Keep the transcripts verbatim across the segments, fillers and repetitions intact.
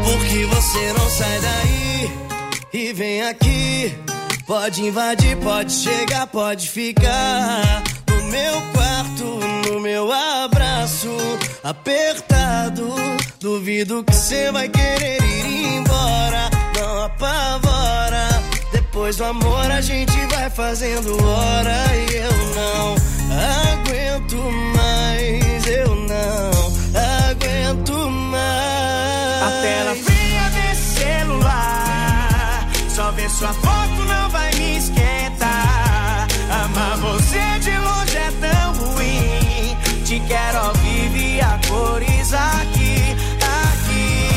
Porque você não sai daí e vem aqui. Pode invadir, pode chegar, pode ficar no meu quarto, no meu abraço apertado. Duvido que você vai querer ir embora. Não apavora. Depois do amor a gente vai fazendo hora. E eu não aguento mais, eu não aguento mais. A tela fria desse celular, só ver sua foto não vai me esquentar. Amar você de longe é tão ruim. Te quero ao vivo e a cores aqui, aqui.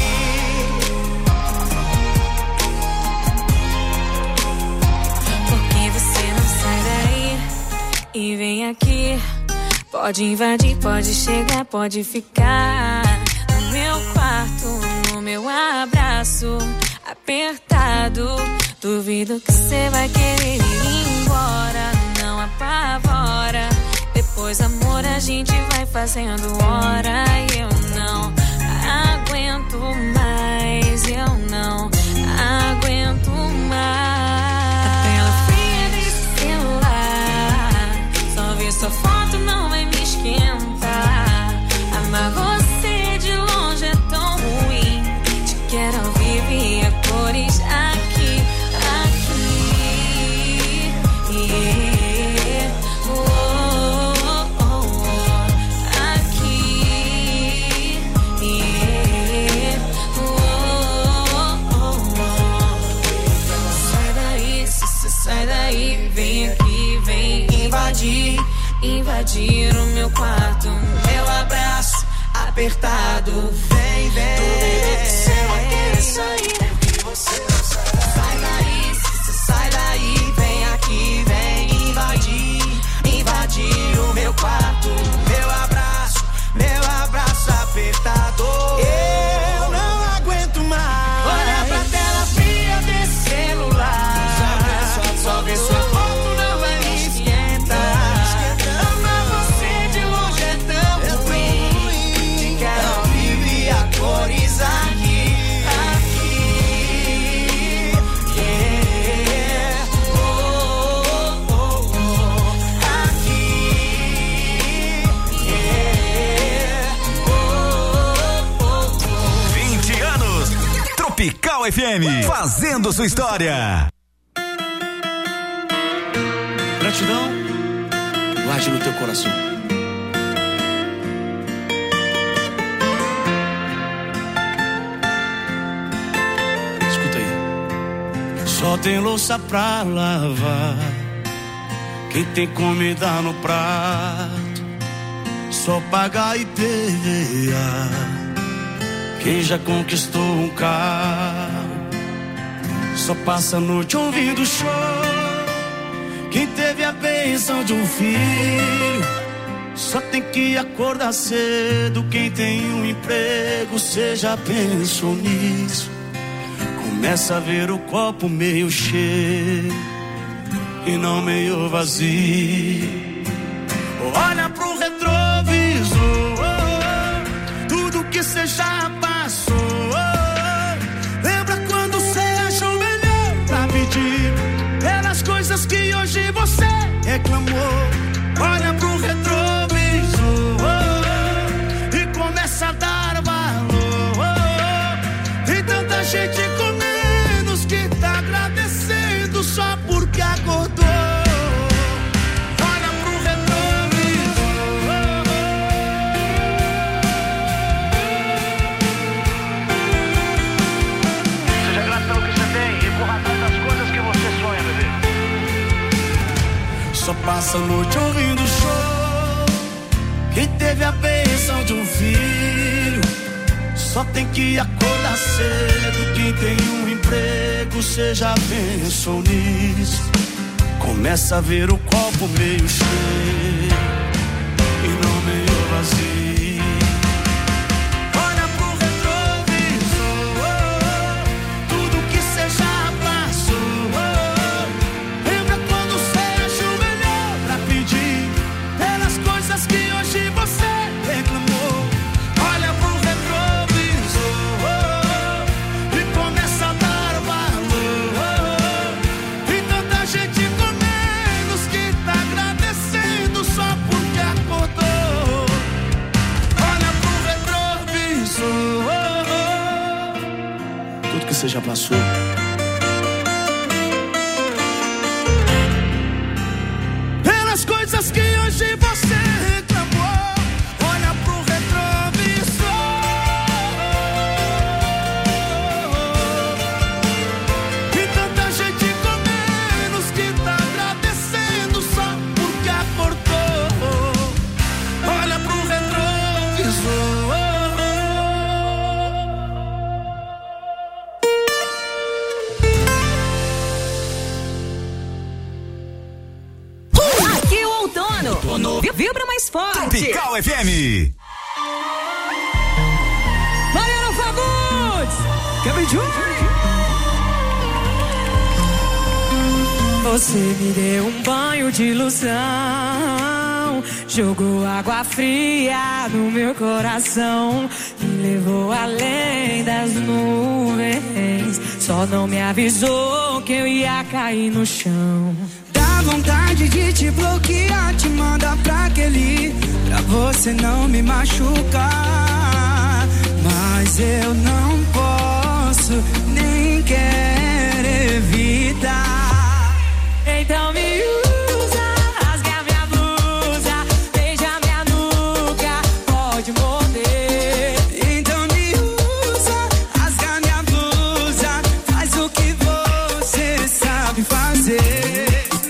Porque você não sai daí e vem aqui. Pode invadir, pode chegar, pode ficar no meu quarto, no meu abraço apertado. Duvido que você vai querer ir embora. Não apavora. Depois, amor, a gente vai fazendo hora. E eu não aguento mais. Eu não aguento mais. A tela fria desse celular, só ver sua foto não vai me esquentar. Amar você de longe é tão ruim. Te quero ao vivo e a cores aqui, aqui. Yeah. Oh, oh, oh. Aqui. Yeah. Oh, oh, oh. Sai daí, se você sai daí, vem aqui, vem invadir. Invadir o meu quarto, meu abraço apertado. Vem, vem. Duvido que você vai querer sair, porque você não sai daí. Sai daí, se você sai daí, vem aqui, vem invadir. Invadir o meu quarto, meu abraço, meu abraço apertado. Eu não aguento mais. Olha pra tela fria desse celular, só ver sua foto não vai me esquentar. Cores aqui, aqui, yeah. Oh, oh, oh. Aqui, yeah. Oh, oh, oh. vinte anos, Tropical F M, fazendo sua história. Gratidão, guarde no teu coração. Só tem louça pra lavar, quem tem comida no prato, só paga I P V A. Quem já conquistou um carro, só passa a noite ouvindo show. Quem teve a bênção de um filho, só tem que acordar cedo. Quem tem um emprego, cê já pensou nisso? Começa a ver o copo meio cheio e não meio vazio. Olha pro retrovisor, tudo que cê já passou. Lembra quando cê achou melhor pra pedir pelas coisas que hoje você reclamou. Olha pro retrovisor e começa a dar valor. Tem tanta gente com menos que tá agradecendo só porque acordou. Olha pro retrovisor. Seja grato pelo que você tem e corra atrás das coisas que você sonha, bebê. Só passa a noite ouvindo show. Quem teve a bênção de um filho, só tem que acordar cedo. Quem tem um emprego, cê já pensou nisso? Começa a ver o copo meio cheio e não meio vazio. Olha pro retrovisor, tudo que cê já passou. Lembra quando cê achou melhor pra pedir pelas coisas que hoje você reclamou. Olha pro retrovisor você já passou. Pelas coisas que hoje você reclamou, olha pro retrovisor. E tanta gente com menos que tá agradecendo só porque acordou. Olha pro retrovisor. Vibra mais forte. Tropical F M. Mariana Fagundes. Você me deu um banho de ilusão, jogou água fria no meu coração, me levou além das nuvens, só não me avisou que eu ia cair no chão. Dá vontade de te bloquear, te mandar pra aquele, pra você não me machucar. Mas eu não posso, nem quero evitar. Então me usa, rasga minha blusa, beija minha nuca, pode morder. Então me usa, rasga minha blusa, faz o que você sabe fazer.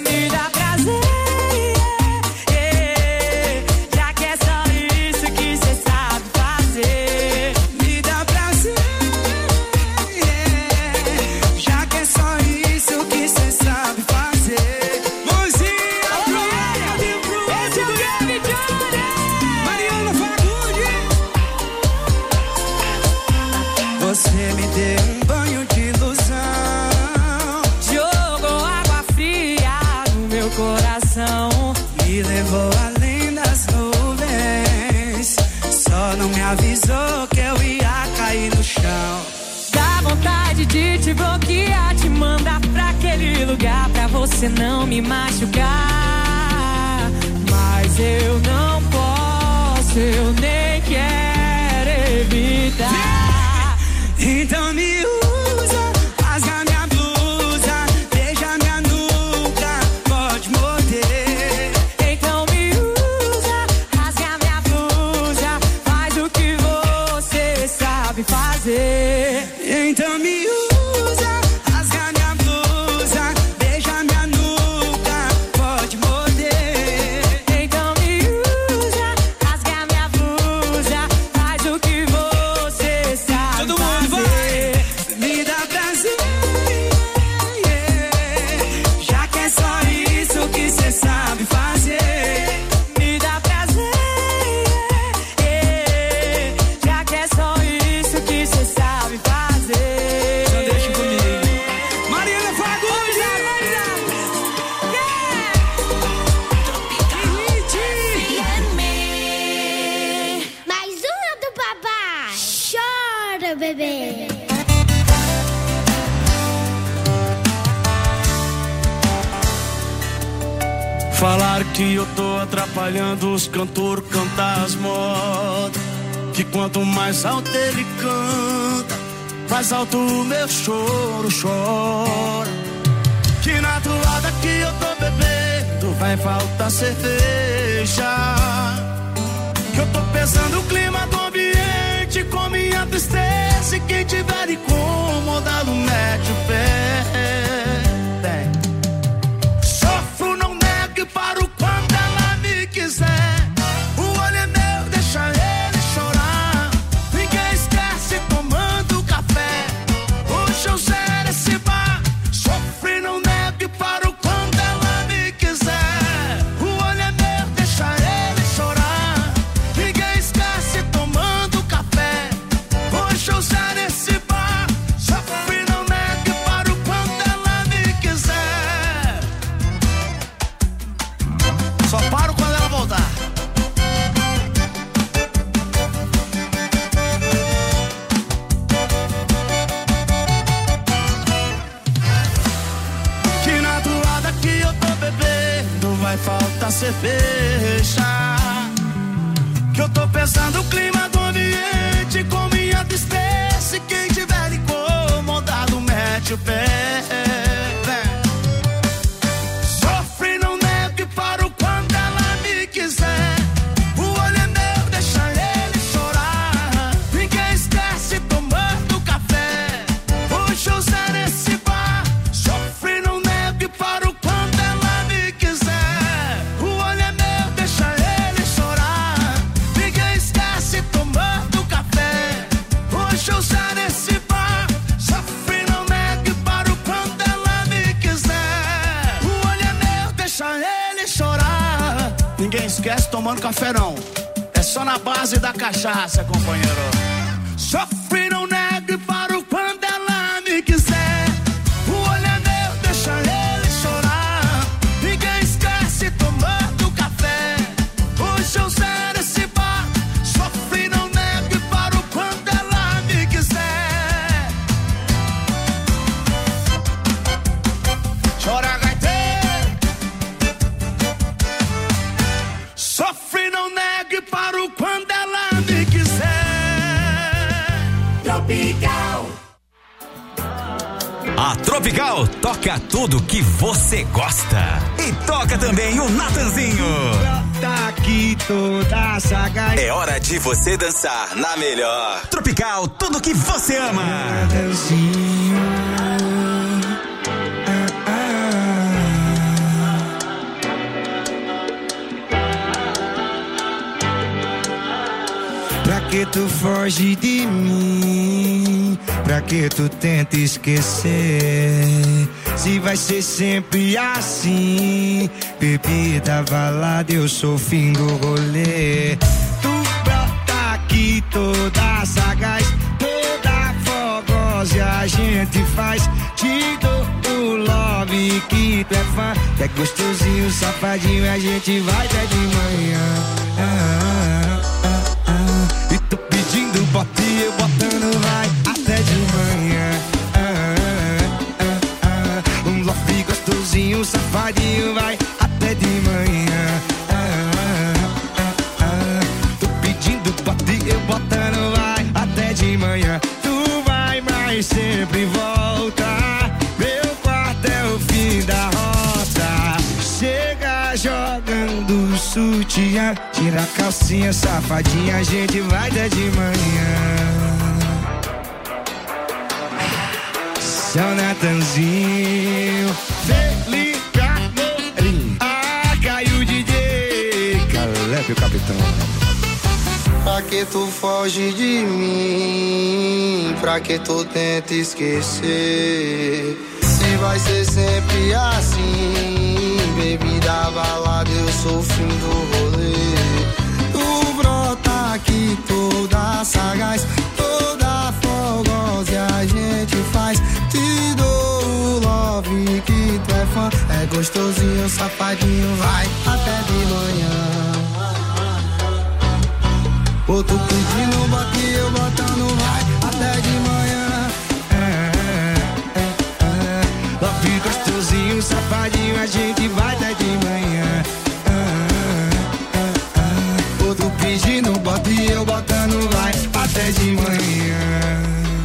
Avisou que eu ia cair no chão. Dá vontade de te bloquear, te mandar pra aquele lugar, pra você não me machucar. Mas eu não posso, eu nem quero evitar. Então me usa, rasga minha blusa, beija minha nuca, pode morder. Então me usa, rasga minha blusa, faz o que você sabe fazer. Então me usa, rasga minha blusa, beija minha nuca, pode morder. Então me usa, rasga minha blusa, faz o que você sabe Todo mundo fazer. Vai, me dá prazer, yeah. Já que é só isso que cê sabe fazer. Me dá prazer, yeah. Já que é só isso que cê sabe fazer. Então deixa comigo. Mariana Fagundes, Mais uma do papai. Chora, bebê. Falar que eu tô atrapalhando os cantores cantar as modas, que quanto mais alto ele canta, mais alto o meu choro chora. Que na toada que eu tô bebendo vai faltar cerveja, que eu tô pesando o clima do ambiente com minha tristeza, e quem tiver incomodado mete o pé. Tem. Sofro, não nego, paro quando ela me quiser. O olho é meu, deixa ele chorar. Ninguém esquece tomando café. Hoje eu zero esse bar. Sofro, não nego, paro quando ela me quiser. O olho é meu, deixa ele chorar. Ninguém esquece tomando café. Hoje eu zero esse bar. Sofro, não nego, paro quando ela me quiser. Só paro quando ela voltar. Que na toada que eu tô bebendo vai faltar cerveja, que eu tô pesando o clima do ambiente com minha tristeza, e quem tiver incomodado Puxa o Zé nesse bar, sofre, não negue, paro quando ela me quiser. O olho é meu, deixa ele chorar. Ninguém esquece tomando café não, é só na base da cachaça, companheiro. Sofre, não negue, paro quando ela me quiser. O olho é meu, deixa ele chorar. Ninguém esquece tomando café. Hoje eu zero esse bar, sofre, não negue, paro quando ela me quiser. Chora, gaiteiro. Sofre, não negue, paro quando ela me quiser. Tropical. A Tropical toca tudo que você gosta. E toca também o Natanzinho. Tá aqui toda sagaz. É hora de você dançar na melhor. Tropical, tudo que você ama. Natanzinho. Ah, ah. Pra que tu foge de mim? Pra que tu tenta esquecer? Se vai ser sempre assim. Bebida, balada, eu sou o fim do rolê. Tu brota aqui toda sagaz, toda fogosa, e a gente faz. Te dou o love que tu é fã. É gostosinho, safadinho, a gente vai até de manhã. Ah, ah, ah, ah. E tô pedindo bote, eu botando vai até de manhã. Ah, ah, ah, ah. Um love gostosinho, safadinho, vai até de manhã. Ah, ah, ah. Tô pedindo bote, eu botando vai até de manhã. Tu vai, mas sempre volta. Meu quarto é o fim da rota. Chega jogando sutiã, tira a calcinha, safadinha, a gente vai até de manhã. Seu Natanzinho, Felipe Amorim. Ah, caiu o D J Caleb, o capitão. Pra que tu foge de mim? Pra que tu tenta esquecer? Se vai ser sempre assim. Bebida, balada, eu sou o fim do rolê. Tu brota aqui toda sagaz, toda fogosa, e a gente faz. Te dou o love que tu é fã. É gostosinho, safadinho, vai até de manhã. Ô, tu pedindo bote, eu botando vai até de manhã. É, é, é, é. Love gostosinho, safadinho, a gente vai até de manhã. É, é, é. Ô, tu pedindo bote, eu botando vai até de manhã.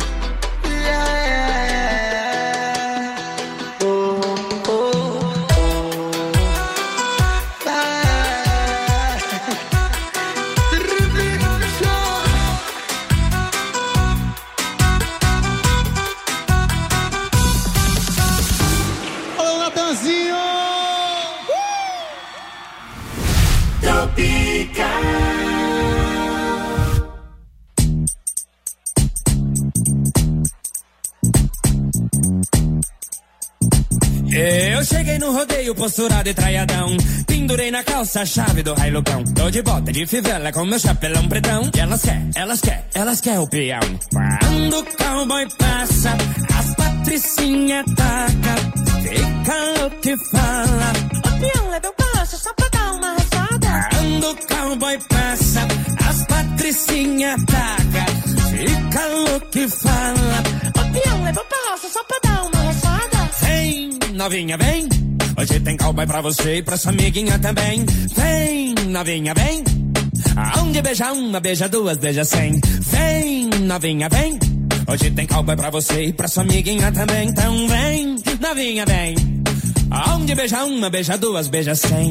Eu cheguei no rodeio posturado e traiadão, pendurei na calça a chave do railocão. Tô de bota de fivela com meu chapelão pretão. E elas quer, elas quer, elas quer o peão. Quando o cowboy passa, as patricinha taca, fica louco e fala: o peão leva o passo só pra dar uma rachada. Quando o cowboy passa, as patricinha taca, fica louco e fala: o peão leva o passo só pra dar uma rachada. Vem, novinha, vem. Hoje tem cowboy pra você e pra sua amiguinha também. Vem, novinha, vem. Aonde beija uma, beija duas, beija cem. Vem, novinha, vem. Hoje tem cowboy pra você e pra sua amiguinha também. Então vem, novinha, vem. Aonde beija uma, beija duas, beija cem.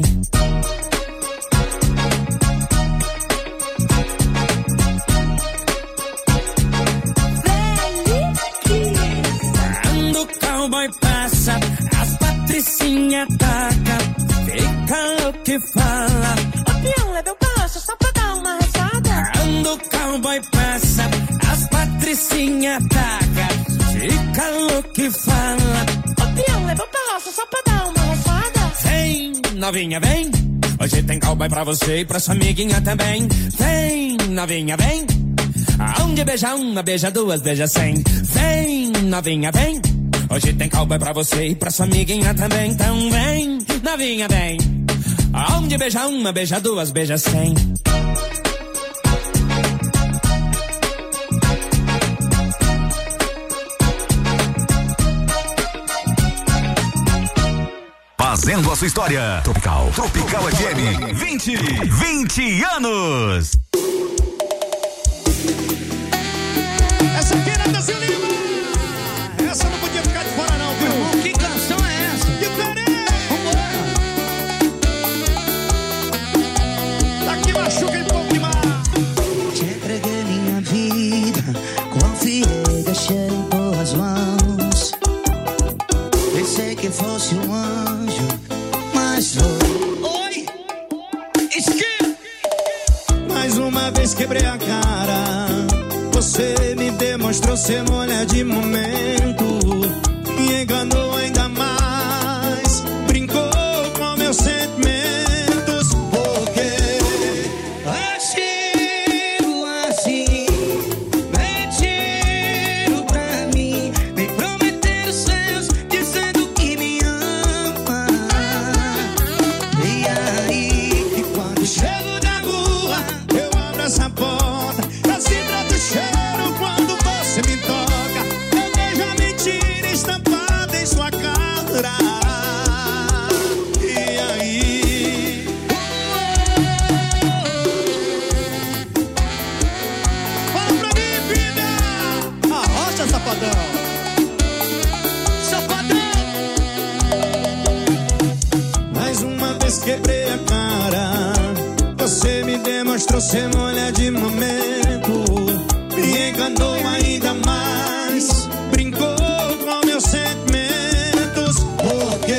Quando o cowboy passa, as patricinha taca, fica louco e fala: o peão leva o passo só pra dar uma rachada. Quando o cowboy passa, as patricinha Patricinha taca, fica louco e fala. Ô, Pião, leva pra roça só pra dar uma roçada. Vem, novinha, vem. Hoje tem cowboy pra você e pra sua amiguinha também. Vem, novinha, vem. Aonde beija uma, beija duas, beija cem. Vem, novinha, vem. Hoje tem cowboy pra você e pra sua amiguinha também. Então vem, novinha, vem. Aonde beija uma, beija duas, beija cem. Fazendo a sua história. Tropical. Tropical F M. vinte, vinte anos. Essa aqui é Brasil Lima. Essa não podia ficar de fora não, viu? Irmão, que canção é essa? Diferente. Vambora. Daqui machuca um pouco demais. Te entreguei minha vida, confiei, deixei em tuas mãos. Pensei que fosse um anjo, mas foi. Oi. Esquerda. Mais uma vez quebrei a cara. Você me demonstrou ser mulher de momento. Me enganou ainda mais. Brincou com meus sentimentos. Porque agiu assim, mentiram pra mim, me prometeram céus, dizendo que me ama. E aí, e quando chego na rua, eu abro essa porta. Eu sinto o cheiro quando você me toca. Eu vejo a mentira estampada em sua cara. E aí? Fala pra mim, vida! Arrocha, safadão! Safadão! Mais uma vez quebrei a cara. Você me demonstrou ser mulher de momento. Me enganou ainda mais. Brincou com meus sentimentos. Porque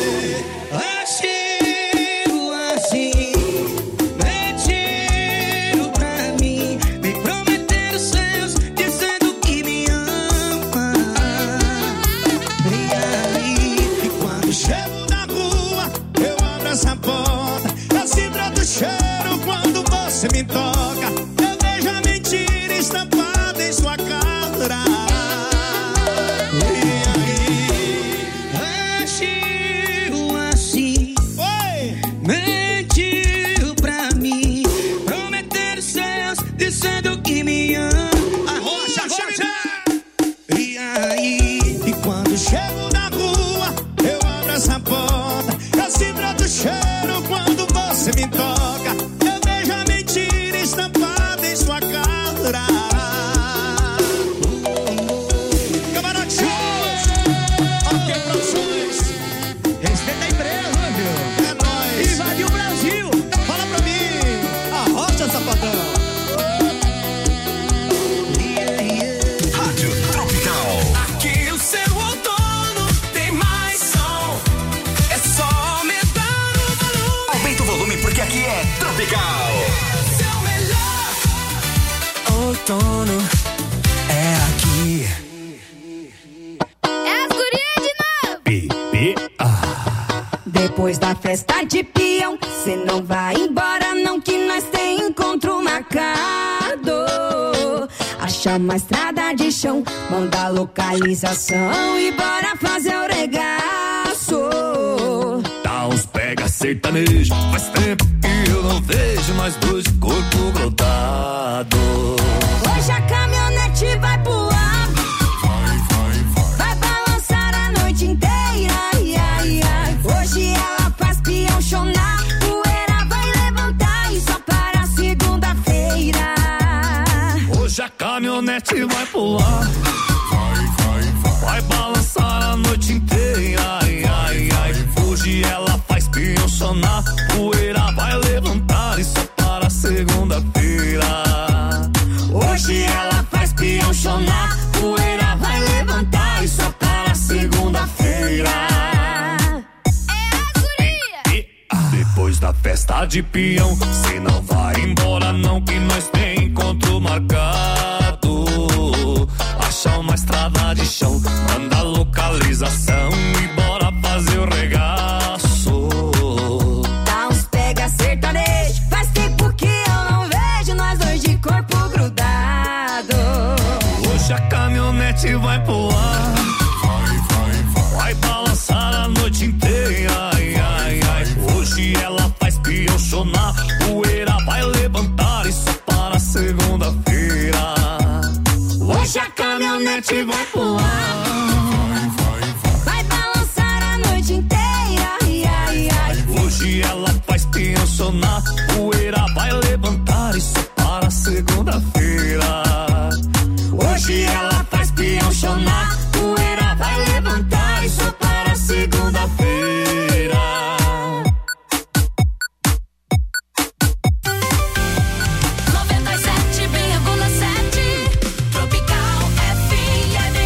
agiu assim, mentiram pra mim, me prometeram céus, dizendo que me ama. E aí, e quando chego na rua, eu abro essa porta. Eu sinto o cheiro quando você me toca. Eu vejo a mentira estampada em sua cara. E aí? agiu assim, Oi! mentiu pra mim, prometeram céus, dizendo que me ama. Arrocha, arrocha! E aí, E quando chego na rua, eu abro essa porta. Eu sinto o cheiro quando você me toca. Eu vejo a mentira estampada em sua cara. Camarote Shows! Ok, produções! respeita a empresa, viu? É nóis! Invadiu o Brasil. Fala pra mim! Arrocha, safadão! Rádio Tropical. Aqui o seu outono tem mais som. É só aumentar o volume. Aumenta o volume porque aqui é Tropical. Seu melhor outono é aqui. É as gurias de novo. Bebê. Depois da festa de peão, cê não vai embora não, que nós tem encontro marcado. Acha uma estrada de chão, manda a localização e bora fazer o regaço. Dá uns pega sertanejo. Faz tempo que eu não vejo nós dois de corpo grudado. Hoje a caminhonete vai pular, Vai, vai, vai. vai balançar a noite inteira. Ai, ai, ai. Hoje ela faz peão chonar, poeira vai levantar e só para segunda-feira. Hoje a caminhonete vai pular. Vai, vai, vai. Vai balançar a noite inteira. Ai, ai, ai. Hoje ela faz peão sonar. Poeira vai levantar e só para segunda-feira. Hoje ela faz peão chonar, poeira vai levantar e só para segunda-feira. É as gurias. Depois da festa de peão, cê não vai embora não, que nós tem encontro marcado. paixão. Manda a localização e bora fazer o regaço. Dá uns pega sertanejo. Faz tempo que eu não vejo nós dois de corpo grudado. Hoje a caminhonete vai pular. Vai, vai, vai. Vai balançar a noite inteira. Ai, ai, ai. Hoje ela faz piochonar. Poeira vai levantar. Isso para segunda-feira. Hoje a caminhonete vai pular. Vai balançar a noite inteira. Ai, ai, ai. Hoje ela faz piochonar. Poeira vai levantar. Isso para segunda-feira. Hoje ela faz piochonar. Poeira vai levantar. Isso para segunda-feira. noventa e sete vírgula sete Tropical F M.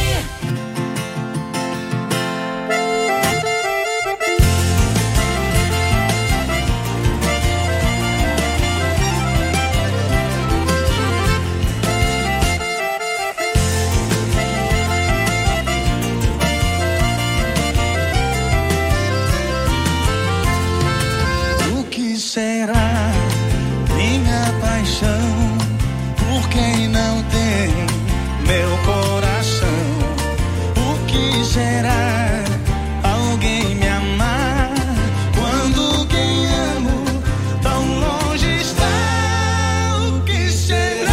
O que será minha paixão? Por quem não tem meu coração? O que será alguém me amar quando quem amo tão longe está? O que será?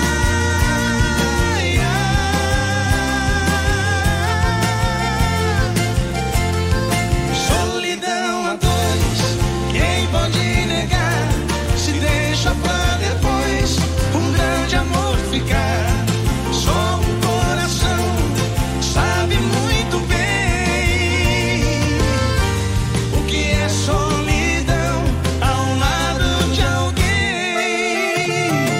Ai, ai. Solidão a dois, quem pode negar? Se deixa pra depois um grande amor ficar. Só um coração sabe muito bem o que é solidão ao lado de alguém.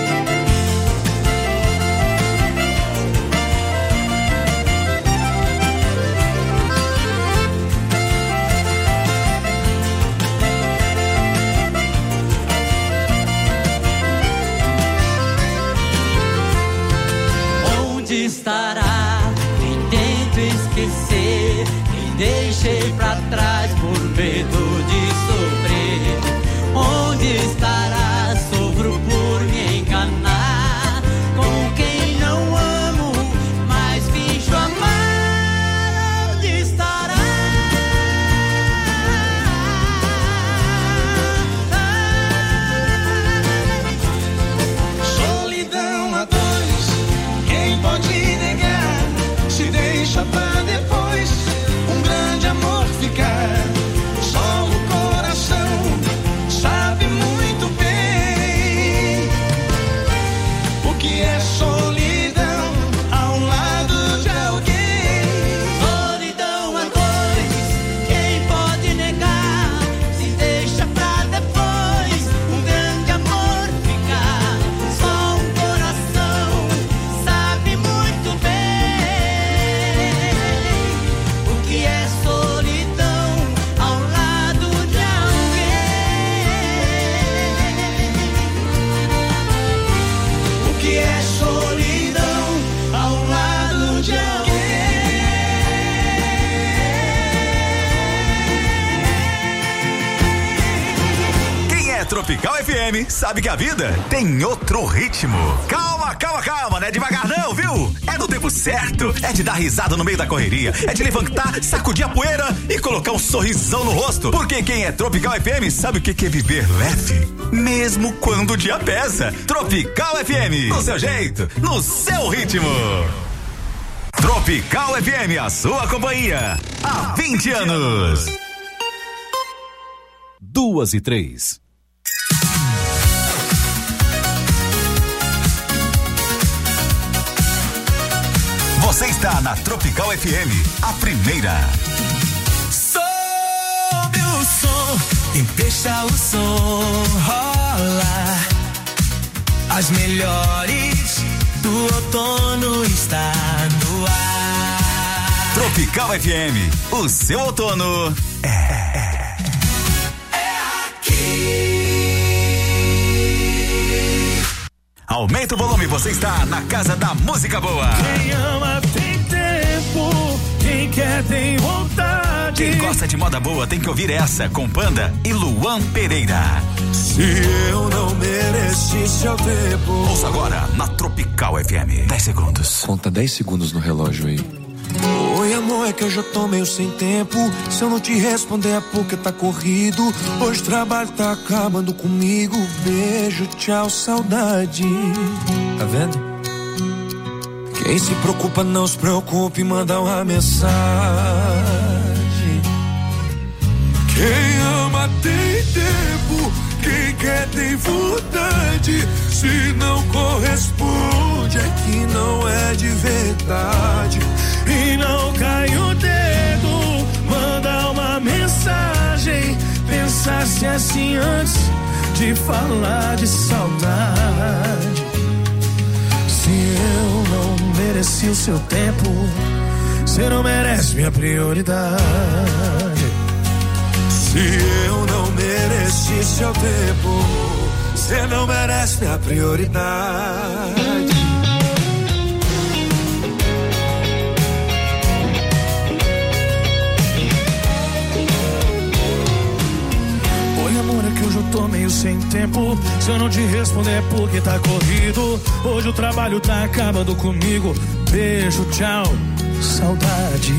Onde estará quem tento esquecer? Quem deixei pra trás por medo de sofrer? Onde estará? Sofro por me enganar com quem não amo, mas finjo amar. Onde estará? Solidão a dois, quem pode negar? Se deixa pra depois um grande amor ficar. Só o coração sabe muito bem o que é solidão ao lado de alguém. Solidão a dois, quem pode negar? Se deixa pra depois um grande amor ficar. Só um coração sabe muito bem o que é solidão ao lado de alguém. O que é solidão ao lado de alguém. Quem é Tropical F M sabe que a vida tem outro ritmo. Calma, calma, calma, não é devagar não, viu? É no tempo certo, é de dar risada no meio da correria, é de levantar, sacudir a poeira e colocar um sorrisão no rosto. Porque quem é Tropical F M sabe o que é viver leve, mesmo quando o dia pesa. Tropical F M, no seu jeito, no seu ritmo. Tropical F M, a sua companhia há vinte anos. Duas e três. Você está na Tropical F M, a primeira. Sobe o som e deixa o som rolar. As melhores do outono está no ar. Tropical F M, o seu outono é, é, é aqui. Aumenta o volume, você está na casa da música boa. Quem ama tem tempo tempo, quem quer tem vontade. Quem gosta de moda boa tem que ouvir essa com Panda e Luan Pereira. Se eu não mereci seu tempo. Ouça agora na Tropical F M. dez segundos. Conta dez segundos no relógio aí. Oi amor, é que eu já tô meio sem tempo. Se eu não te responder é porque tá corrido. Hoje o trabalho tá acabando comigo. Beijo, tchau, saudade. Tá vendo? Quem se preocupa não se preocupe, manda uma mensagem. Quem ama tem tempo, quem quer tem vontade. Se não corresponde é que não é de verdade. E não cai o dedo, manda uma mensagem. Pensasse assim antes de falar de saudade. Se eu não mereci o seu tempo, você não merece minha prioridade. Se eu não mereci seu tempo, você não merece minha prioridade. Oi amor, é que hoje eu tô meio sem tempo. Se eu não te responder é porque tá corrido. Hoje o trabalho tá acabando comigo. Beijo, tchau, saudade.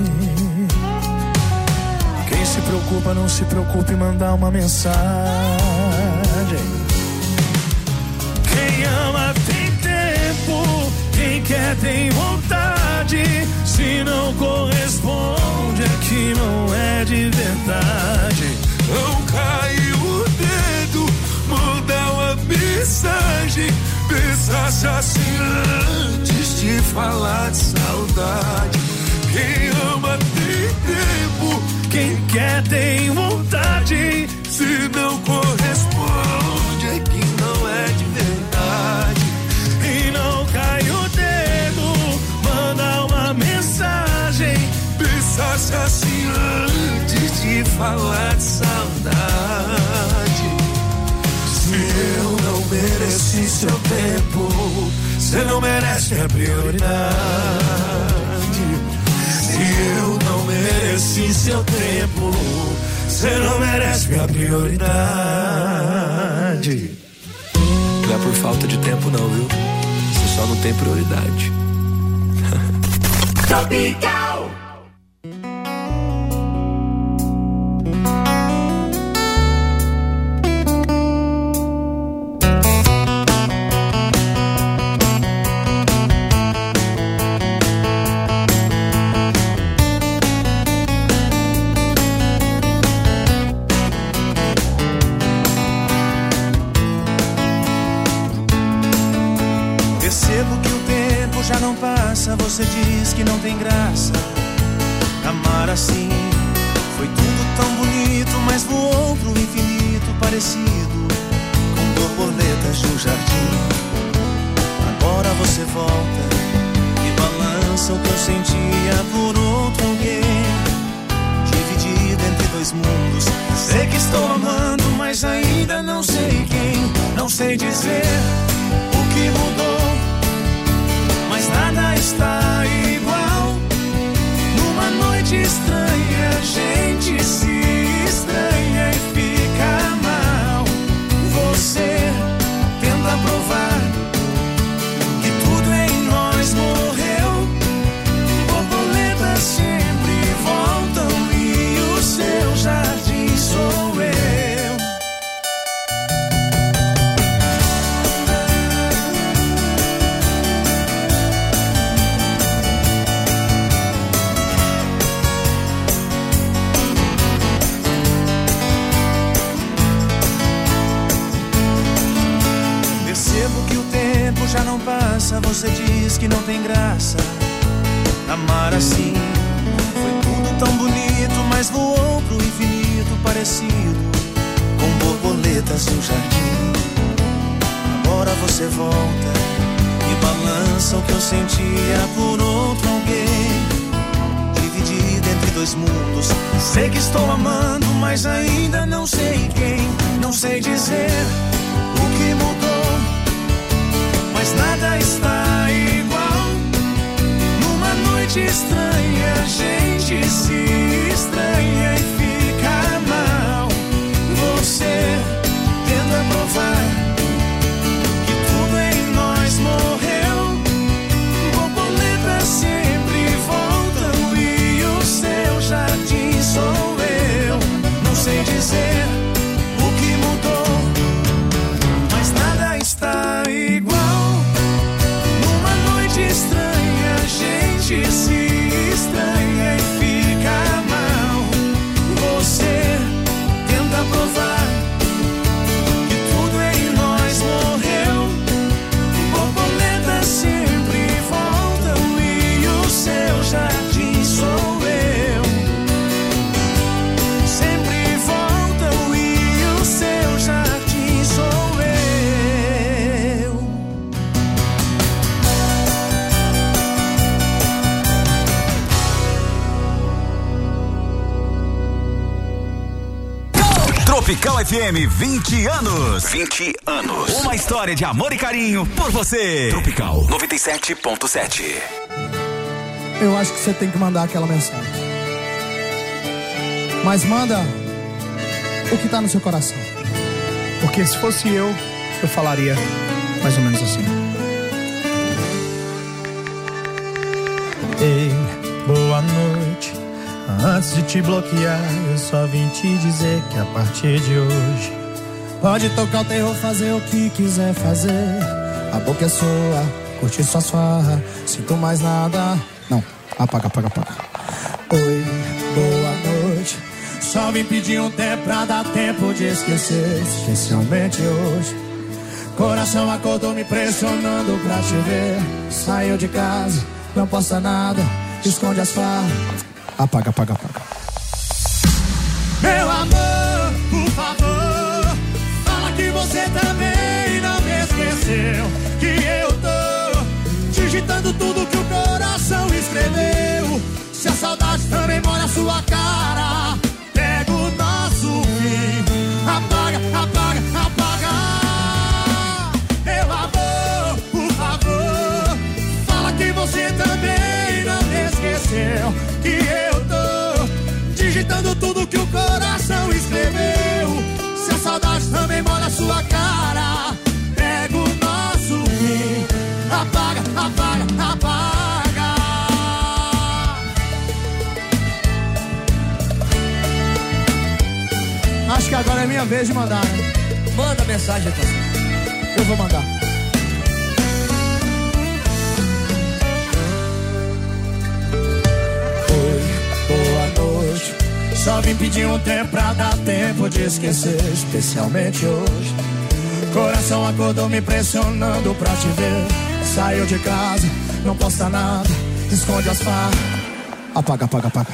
Quem se preocupa não se preocupe em mandar uma mensagem. Quem ama tem tempo, quem quer tem vontade. Se não corresponde é que não é de verdade. Não cai o dedo, manda uma mensagem. Pensasse assim antes de falar de saudade. Quem ama tem tempo, quem quer tem vontade. Se não corresponde é que não é de verdade. E não cai o dedo, manda uma mensagem. Pensasse assim antes de falar de saudade. Se eu não mereci seu tempo, você não merece minha prioridade. Se eu não mereci seu tempo, você não merece minha prioridade. Não é por falta de tempo não, viu? Você só não tem prioridade. Tropical. Você diz que não tem graça amar assim. Foi tudo tão bonito, mas voou pro infinito, parecido com borboletas no jardim. Agora você volta e balança o que eu sentia por outro alguém, dividido entre dois mundos. Sei que estou amando, mas ainda não sei quem. Não sei dizer o que mudou, mas nada está igual. Numa noite estranha, a gente se estranha e fica mal. Você tenta provar que tudo em nós morreu. Borboletas sempre voltam e o seu jardim sou eu. Já não passa, você diz que não tem graça amar assim. Foi tudo tão bonito, mas voou pro infinito, parecido com borboletas no jardim. Agora você volta e balança o que eu sentia por outro alguém, dividido entre dois mundos. Sei que estou amando, mas ainda não sei quem. Não sei dizer o que mudou, mas nada está igual. Numa noite estranha a gente se estranha e fica mal. Você tenta provar que tudo em nós morreu. Borboletas sempre voltam e o seu jardim sou eu. Não sei dizer o que mudou, mas nada está igual. Numa noite estranha a gente se estranha e fica mal. Você tenta provar que tudo em nós morreu. Borboletas sempre voltam e o seu jardim sou eu. Sempre voltam e o seu jardim sou eu. Tropical F M, vinte anos. vinte anos. Uma história de amor e carinho por você. Tropical noventa e sete ponto sete. Eu acho que você tem que mandar aquela mensagem. Mas manda o que tá no seu coração. Porque se fosse eu, eu falaria mais ou menos assim. Ei, boa noite. Antes de te bloquear, eu só vim te dizer que a partir de hoje pode tocar o terror, fazer o que quiser fazer. A boca é sua, curtir suas farras. Sinto mais nada. Não, apaga, apaga, apaga. Oi, boa noite. Só vim pedir um tempo pra dar tempo de esquecer. Especialmente hoje. Coração acordou me pressionando pra te ver. Saiu de casa, não posta nada, esconde as farras. Apaga, apaga, apaga. Meu amor, por favor, fala que você também não me esqueceu. Que eu tô digitando tudo que o coração escreveu. Se a saudade também molha a sua cara, pega o nosso fim. Apaga, apaga, apaga. Meu amor, por favor, fala que você também não me esqueceu. Que eu tô digitando tudo que o coração escreveu. Se a saudade também molha a sua cara, pega o nosso fim. Apaga, apaga, apaga. Acho que agora é minha vez de mandar, né? Manda mensagem, pessoal. Eu vou mandar. Só vim pedir um tempo pra dar tempo de esquecer. Especialmente hoje. Coração acordou me pressionando pra te ver. Saiu de casa, não posta nada, esconde as farras. Apaga, apaga, apaga.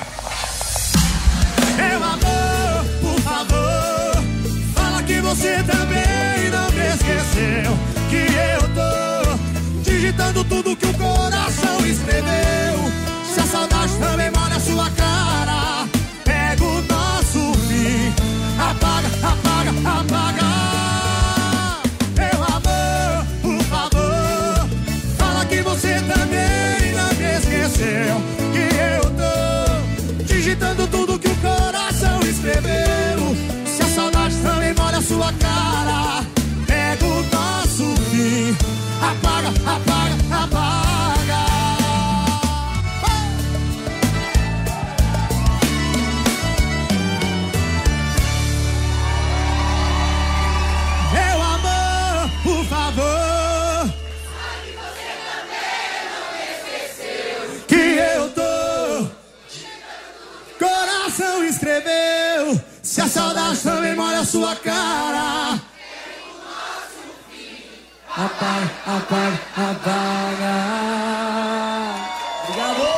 Meu amor, por favor, fala que você também não me esqueceu. Que eu tô digitando tudo que o coração escreveu. Se a saudade também molha a sua cara, pega o nosso fim. Apaga, apaga, apaga. Meu amor, por favor, fala que você também não me esqueceu. Que eu tô digitando tudo que o coração escreveu. Se a saudade também molha a sua cara, pega o nosso fim. Apaga, apaga, apaga. Escreveu, se a saudade também molha a sua cara, apaga, apaga, apaga. Obrigado.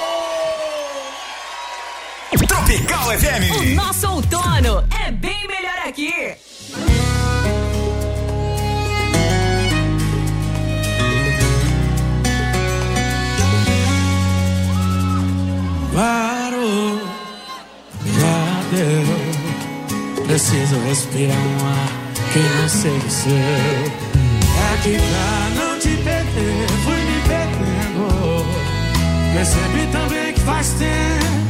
Tropical F M. O nosso outono é bem melhor aqui. Parou, já deu. Preciso respirar um ar que não seja o seu. É que pra não te perder, fui me perdendo. Percebi também que faz tempo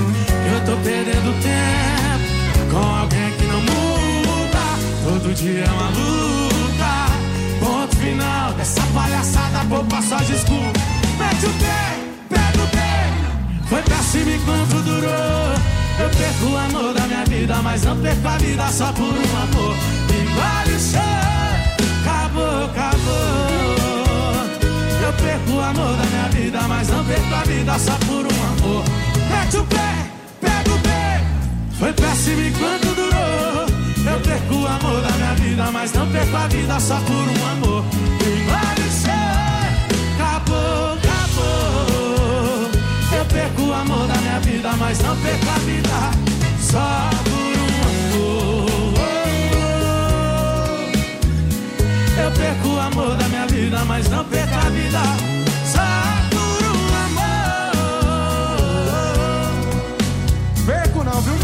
eu tô perdendo tempo com alguém que não muda. Todo dia é uma luta. Ponto final dessa palhaçada, poupa só desculpa. Mete o pé, pega o pé. Foi péssimo enquanto durou. Eu perco o amor da minha vida, mas não perco a vida só por um amor. Engole o chão, acabou, acabou. Eu perco o amor da minha vida, mas não perco a vida só por um amor. Mete o pé, pega o pé. Foi péssimo enquanto durou. Eu perco o amor da minha vida, mas não perco a vida só por um amor. Engole o chão, acabou, acabou. Eu perco o amor da minha vida, mas não perco a vida só por um amor. Eu perco o amor da minha vida, mas não perco a vida só por um amor. Perco não, viu?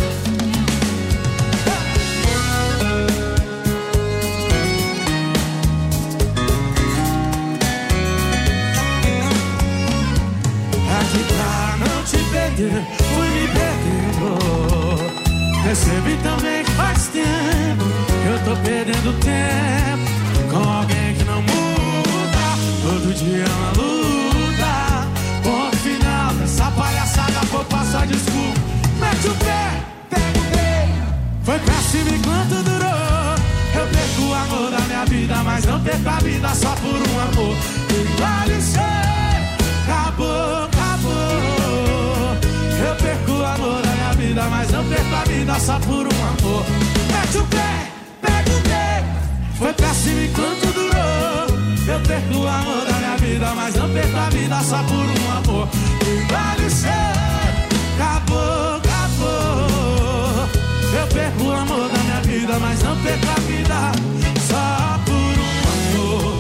Aqui pra não te perder, fui me perdendo. Percebi também que faz tempo que eu tô perdendo tempo com alguém que não muda. Todo dia é uma luta. Ponto final dessa palhaçada, vou passar desculpa. Mete o pé, pega o pé. Foi péssimo enquanto durou. Eu perco o amor da minha vida, mas não perco a vida só por um amor. Engole o chão, acabou, acabou. Eu perco o amor da minha vida, mas não perco a vida só por um amor. Mete o pé, pega o pé. Foi péssimo enquanto durou. Eu perco o amor da minha vida, mas não perco a vida só por um amor. Engole o chão, acabou, acabou. Eu perco o amor da minha vida, mas não perco a vida só por um amor.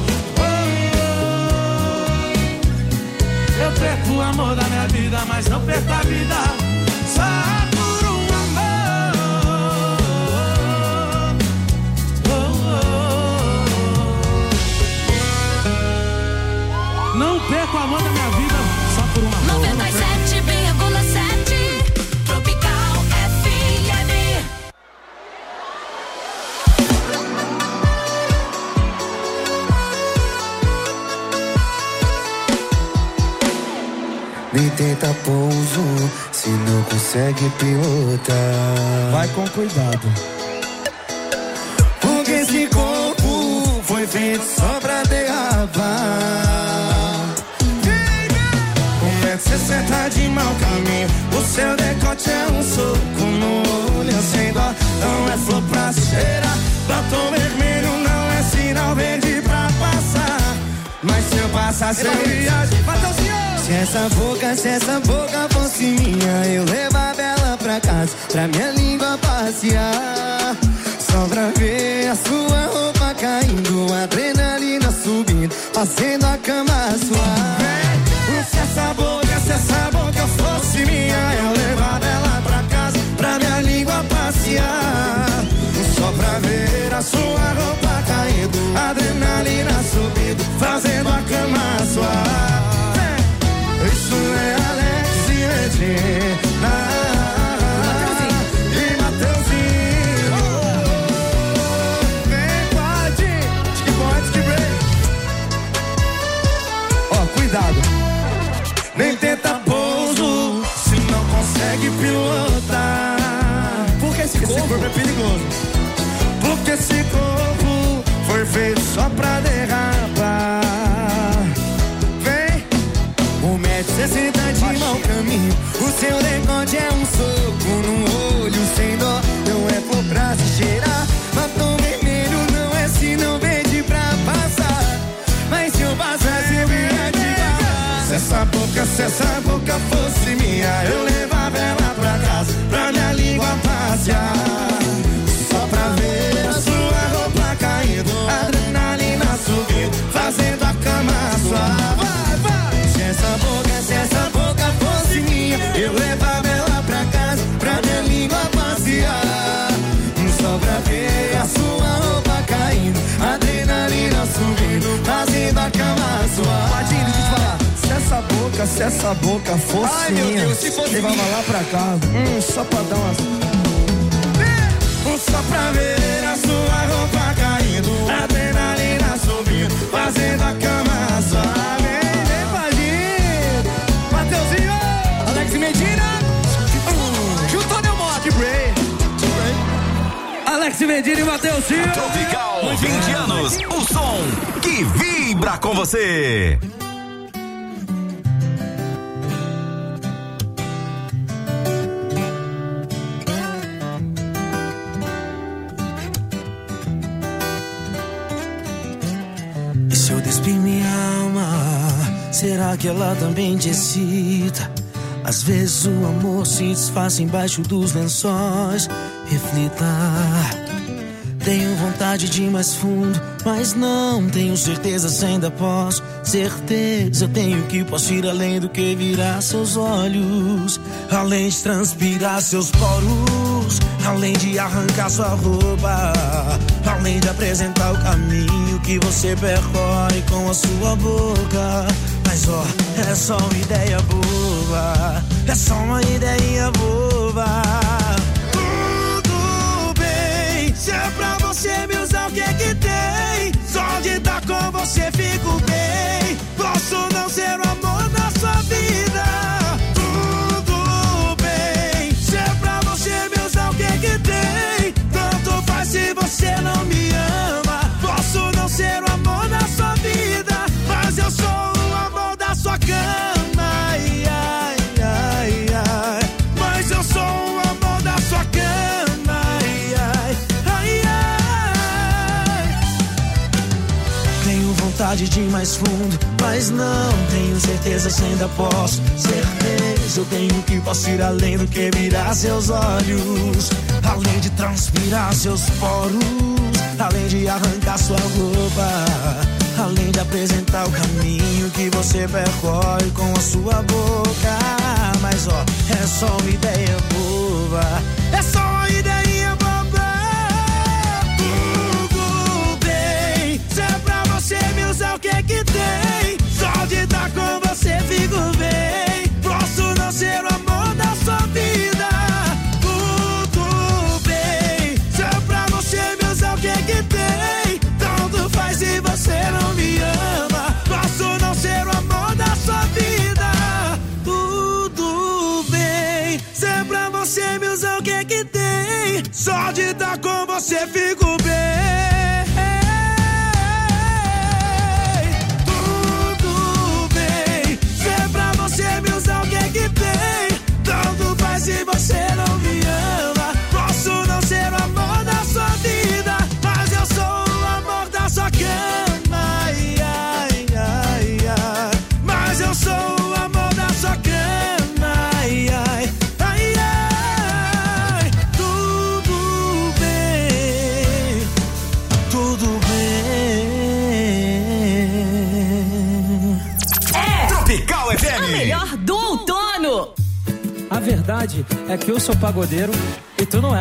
Oh, oh. Eu perco o amor da minha vida, mas não perco a vida só por um amor. Não perco o amor da minha vida só por um amor. noventa e sete vírgula sete Tropical F M. Nem tenta pouso se não consegue pilotar. Vai com cuidado. Porque esse corpo foi feito só pra derrapar. um metro e sessenta de mau caminho. O seu decote é um soco no olho sem dó. Não é flor pra se cheirar. Batom vermelho não é sinal verde pra passar. Mas se eu passasse eu viagem, se essa boca, se essa boca fosse minha, eu levava ela pra casa, pra minha língua passear. Só pra ver a sua roupa caindo, adrenalina subindo, fazendo a cama suar. Se essa boca, se essa boca fosse minha, eu levava ela pra casa, pra minha língua passear. Só pra ver a sua roupa caindo, adrenalina subindo, fazendo a cama suar. Isso é Alex e Regina e Mateuzinho. Vem, pode, que pode, que vem. Ó, cuidado. Nem tenta pouso se não consegue pilotar. Porque esse corpo é perigoso. Porque esse corpo foi feito só pra derrapar. Um metro e sessenta de mau caminho. O seu decote é um soco no olho sem dó. Não é flor pra se cheirar. Batom vermelho não é sinal verde pra passar. Mas se eu passasse eu ia te. Se essa boca, se essa boca fosse minha, eu levava ela pra casa, pra minha língua passear. Só pra ver a sua roupa caindo, adrenalina subindo, fazendo a cama suar. Vai, vai. Se essa boca, se essa boca fosse minha, eu levava ela pra casa, pra minha língua passear. Só pra ver a sua roupa caindo, adrenalina subindo, fazendo a cama suar. Padilha, deixa eu te falar. Se essa boca, se essa boca fosse Ai, meu minha, Deus, se fosse levava minha. lá pra casa, hum, só pra dar umas... Só pra ver a sua roupa caindo, adrenalina subindo, fazendo a cama suave. Mateuzinho, Alex Medina, juntou meu mote, Bray. Alex Medina e Mateuzinho. Tropical, vinte anos, o som que vibra com você. E se eu despir minha alma, será que ela também te excita? Às vezes o amor se desfaz embaixo dos lençóis. Reflita. Tenho vontade de ir mais fundo, mas não tenho certeza se ainda posso. Certeza eu tenho que posso ir além do que virar seus olhos, além de transpirar seus poros, além de arrancar sua roupa, além de apresentar o caminho que você percorre com a sua boca. Mas ó, é só uma ideia boba, é só uma ideia boba. Tudo bem, se é pra você me usar, o que é que tem? Só de estar com você fico bem. Posso não ser o amor da sua vida. Tudo bem, se é pra você me usar, o que é que tem? Tanto faz se você não me ama. Posso não ser o amor da sua vida, mas eu sou sua cama, ai, ai, ai, ai. Mas eu sou o amor da sua cama, ai, ai, ai, ai. Tenho vontade de ir mais fundo, mas não tenho certeza se ainda posso. Certeza eu tenho que posso ir além do que virar seus olhos, além de transpirar seus poros, além de arrancar sua roupa, além de apresentar o caminho que você percorre com a sua boca. Mas ó, é só uma ideia boba, é só uma ideia boba. Tudo bem, se é pra você me usar, o que é que tem? Só de estar com você fico bem. Posso não ser o amor da sua vida. Tudo bem, se é pra você me usar, o que é que tem? Tanto faz se você não me ama. Posso não ser o amor da sua vida. Tudo bem, se é pra você me usar, o que é que tem? Só de estar com você fico bem. Tudo bem, se é pra você me usar, o que é que tem? Tanto faz se você não me ama. Posso não ser o amor da sua vida, mas eu sou o amor da sua cama, ai, ai, ai, ai. Mas eu sou o amor da sua cama, ai, ai, ai, ai. Tudo bem, tudo bem. É Tropical F a M, melhor do outono. A verdade é que eu sou pagodeiro e tu não é.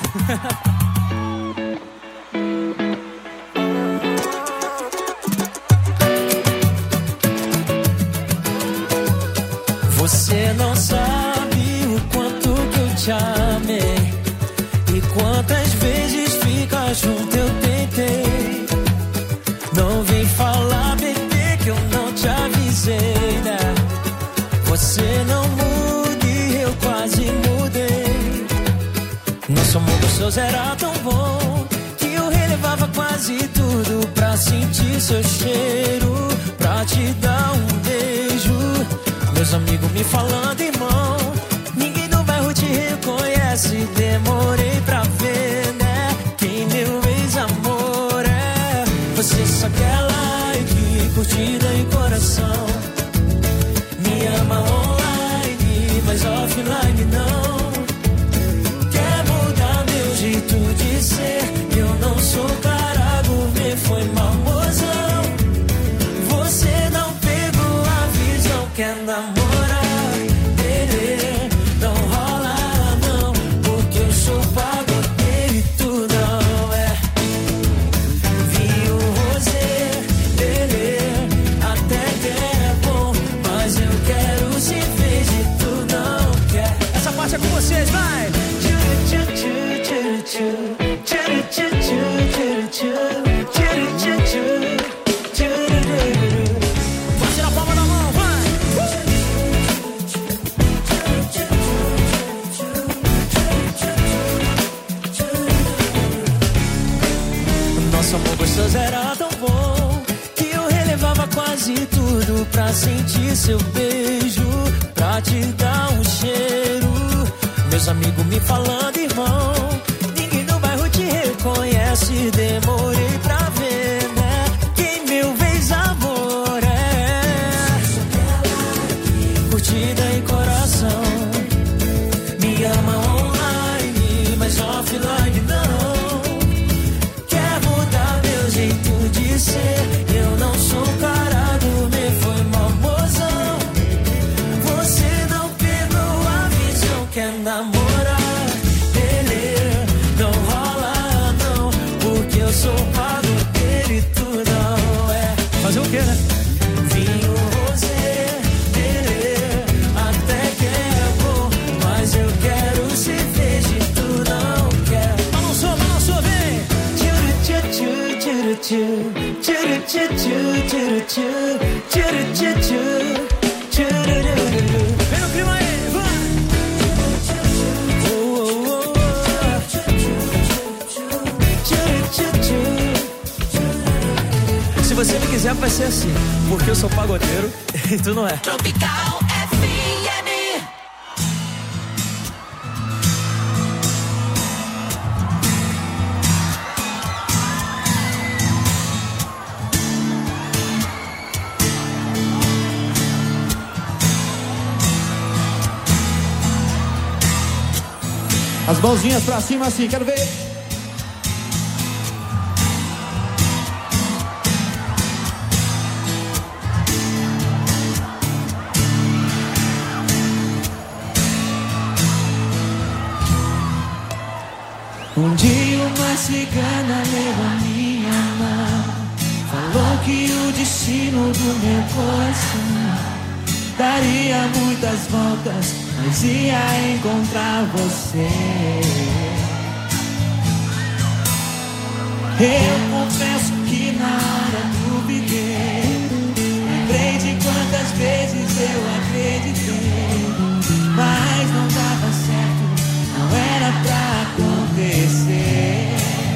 Você não sabe o quanto que eu te amei e quantas vezes ficar junto eu tentei. Não vem falar, bebê, que eu não te avisei, né? Você não muda e eu quase mudei. Nosso mundo seus era tão bom que eu relevava quase tudo pra sentir seu cheiro, pra te dar um beijo. Meus amigos me falando, irmão, ninguém do bairro te reconhece. Demorei pra ver, né, quem meu ex-amor é. Você só quer like, curtida e coração. Me ama online, mas offline não. Quer mudar meu jeito de ser? Eu não sou cara gourmet, foi mal mozão. Você não pegou a visão, quer namorar, ele não rola não, porque eu sou pagodeiro e tu não é. Vi o rosé, ele até quer quase tudo pra sentir seu beijo, pra te dar um cheiro. Meus amigos me falando, irmão, ninguém no bairro te reconhece. Demorei pra ver, né? Quem mil vezes amor é curtida e coração. Me ama online, mas offline não. Quer mudar meu jeito de ser? Eu não sou cara do me foi mamozão. Você não pegou a visão. Quer namorar? Beleza, não rola não, porque eu sou pago dele, tu não é. Fazer o quê, né? Vinho rosé, beleza, até que é bom, mas eu quero cerveja e tu não quer. Balançou, balançou, vem! Tchuru, tchu, tchuru, tchu, tchuru, tchu, tchuru, tchu, tchuru, tchu, tchu, tchurururu. Vem no clima aí, vai! Se você me quiser, vai ser assim, porque eu sou pagodeiro e tu não é. Tropical F M. As mãozinhas pra cima assim, quero ver. Um dia uma cigana levou a minha mão, falou que o destino do meu coração daria muitas voltas, mas ia encontrar você. Eu confesso que na hora duvidei, lembrei de quantas vezes eu acreditei, mas não dava certo, não era pra acontecer.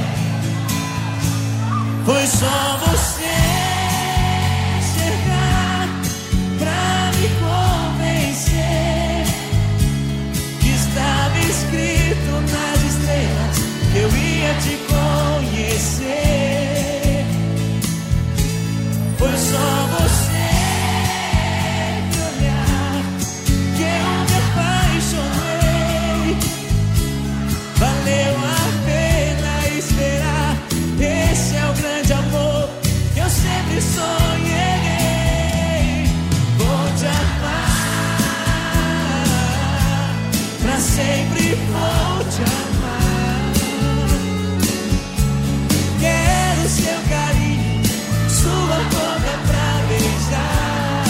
Foi só você chegar pra me convencer que estava escrito nas estrelas que eu ia te conhecer. Foi só você me olhar que eu me apaixonei. Valeu a pena esperar. Esse é o grande amor que eu sempre sonhei. Vou te amar, pra sempre vou te amar. Quero seu carinho, sua boca pra beijar.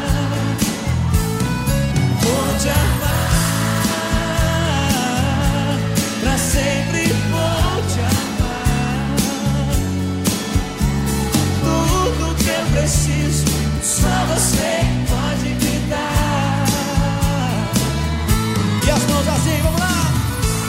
Vou te amar, pra sempre vou te amar. Tudo que eu preciso, só você pode me dar. E as mãos assim, vamos lá!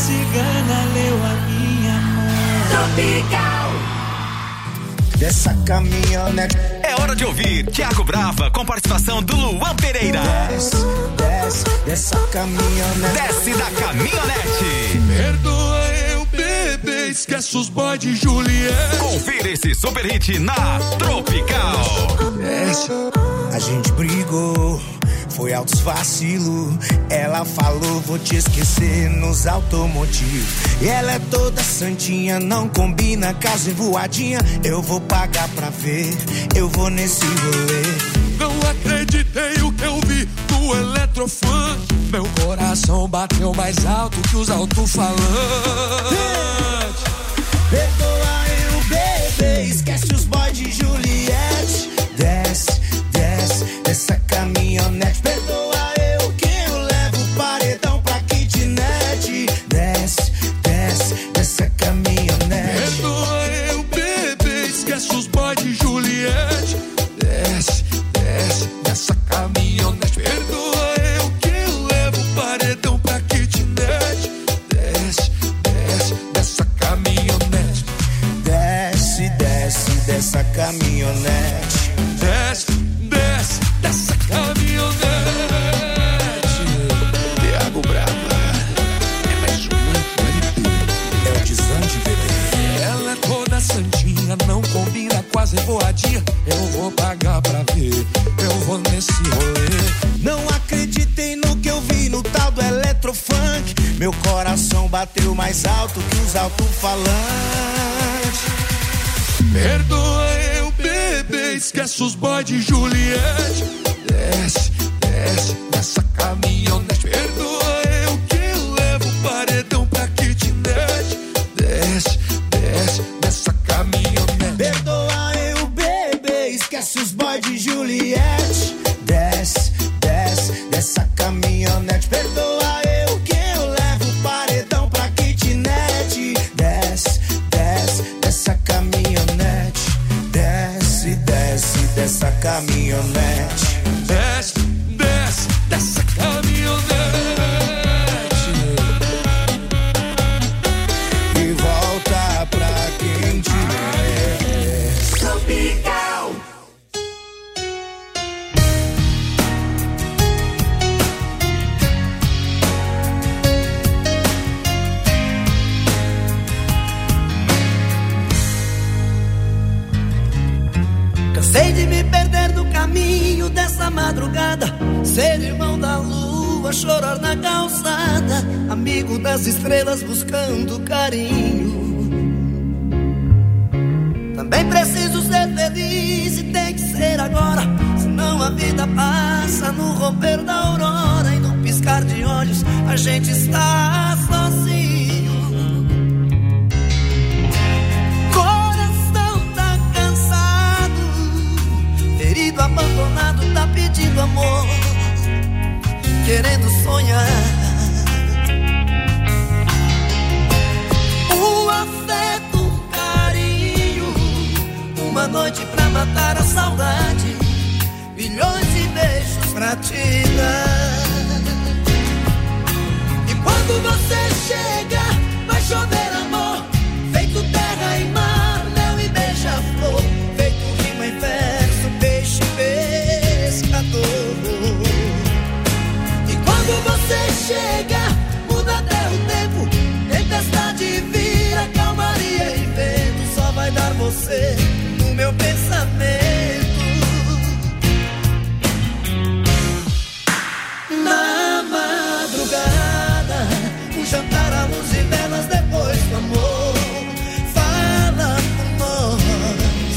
cigana leu a minha mão. Tropical. Dessa caminhonete. É hora de ouvir Thiago Brava com participação do Luan Pereira. Desce, desce, dessa caminhonete. Desce da caminhonete. Perdoa eu, bebê, esquece os boys de Juliette. Confira esse super hit na Tropical. Desce, a gente brigou, foi altos vacilo. Ela falou, vou te esquecer nos automotivos. E ela é toda santinha, não combina, casa em voadinha. Eu vou pagar pra ver, eu vou nesse rolê. Não acreditei o que eu vi no eletrofunk. Meu coração bateu mais alto que os alto-falantes. Perdoa eu, bebê, esquece os boys de Juliette. Desce, desce, dessa caminhonete. Perdoa eu que eu levo o paredão pra kitnet. Desce, desce, dessa caminhonete. Perdoa eu, bebê, esquece os boys de Juliette. Desce, desce, dessa caminhonete. Perdoa eu que eu levo o paredão pra kitnet. Desce, desce, dessa caminhonete. Desce, desce, dessa caminhonete. Desce, desce, dessa caminhonete. Thiago Brava, é mais um L P. É o desande, bebê. Ela é toda santinha, não combina, quase voadinha. Eu vou pagar pra ver, eu vou nesse rolê. Não acreditei no que eu vi no tal do eletrofunk. Meu coração bateu mais alto que os alto-falantes. Perdoa eu, bebê, esquece os boys de Juliette. Desce, desce, dessa caminhonete. Perdoa eu que eu levo o paredão pra kitnet. Desce, desce, dessa caminhonete. Perdoa eu, bebê, esquece os boys de Juliette. Desce, desce, dessa caminhonete. Perdoa eu que eu levo o paredão pra kitnet. Desce, desce, dessa caminhonete. Desce, desce, dessa caminhonete. Desce, desce, dessa caminhonete. E volta pra quem te merece. Tropical. Cansei de me perder no caminho dessa madrugada, ser irmão da lua, chorar na calçada, amigo das estrelas buscando carinho. Também preciso ser feliz e tem que ser agora, senão a vida passa no romper da aurora. E num piscar de olhos a gente está sozinho. Coração tá cansado, ferido, abandonado, tá pedindo amor, querendo sonhar. O afeto, o carinho, uma noite pra matar a saudade, milhões de beijos pra te dar. E quando você chega, vai chover amor, feito terra e mar, mel e beija-flor, feito rima e verso, peixe pescador. E quando você chega, muda até o tempo, tempestade vira calmaria e vento, só vai dar você no meu pensamento. Na madrugada, um jantar à luz e velas depois do amor, fala por nós.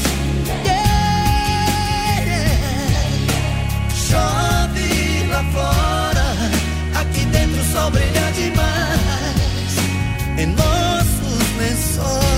Yeah. Chove lá fora, aqui dentro o sol brilha demais em nossos lençóis.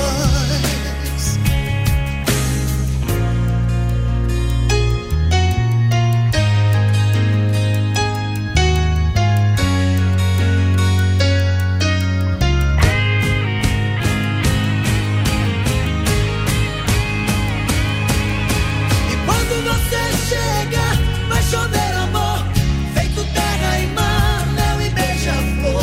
Chega, vai chover amor, feito terra e mar, mel e beija-flor,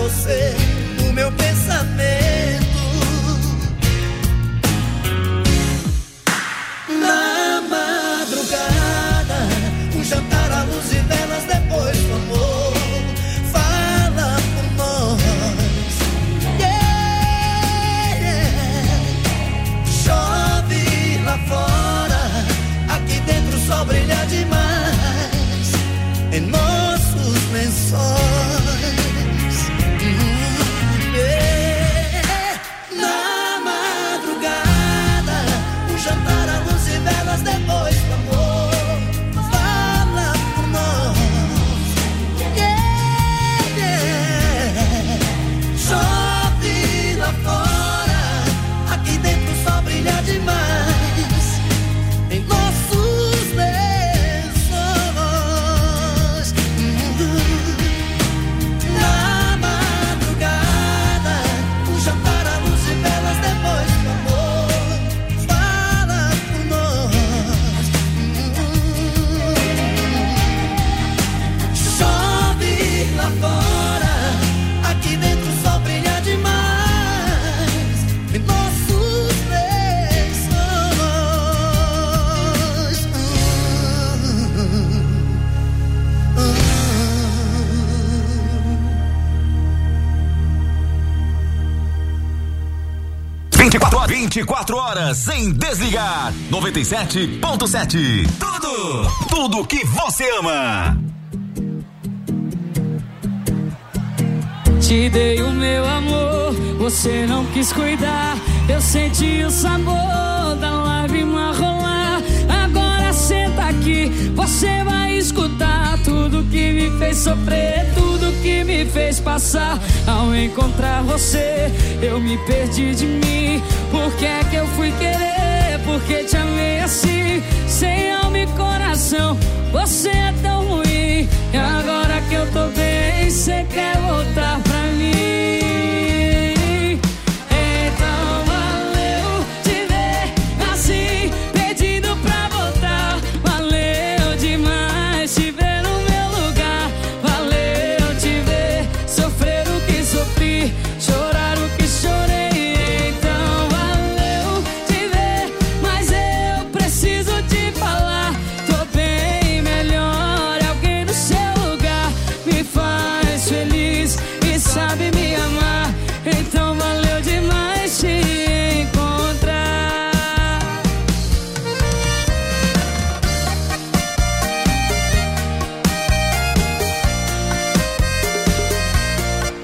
você o meu pensamento. Na madrugada, um jantar à luz e velas depois do amor. Fala por nós, yeah, yeah. Chove lá fora, aqui dentro só brilha demais em nossos lençóis. Hum, yeah. Na madrugada, um jantar à luz e velas depois do amor. Fala por nós, yeah, yeah. Chove lá fora, aqui dentro só brilha demais em nossos lençóis. Na madrugada, um jantar à luz e velas depois do amor. Fala por nós. Chove lá fora, aqui dentro só brilha demais em nossos lençóis. vinte e quatro horas, vinte e quatro horas sem desligar. noventa e sete ponto sete. Tudo, tudo que você ama. Te dei o meu amor, você não quis cuidar. Eu senti o sabor da lágrima rolar. Agora senta aqui, você vai escutar tudo que me fez sofrer, tudo que me fez passar. Ao encontrar você, eu me perdi de mim. Por que é que eu fui querer? Porque te amei assim, sem alma e coração. Você é tão ruim. E agora que eu tô bem, você quer